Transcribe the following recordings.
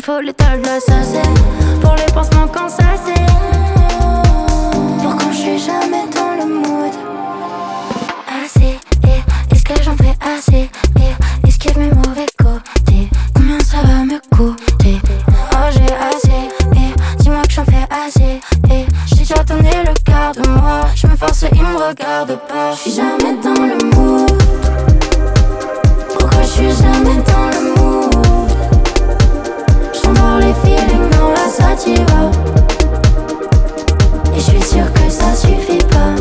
faut l'étage de l'assassin. Pour les pansements quand ça c'est. Pour quand je suis jamais dans le mood. Assez, et est-ce que j'en fais assez? Et esquive mes mauvais côtés. Combien ça va me coûter? Oh j'ai assez, et dis-moi que j'en fais assez. Et j'ai déjà donné le quart de moi. Je me force, il me regarde pas. Je suis jamais dans le mood. Pourquoi je suis jamais dans le mood? J'endors les feelings dans la sativa. Et je suis sûre que ça suffit pas.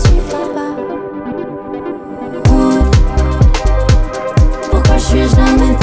Mood. Pourquoi je suis jamais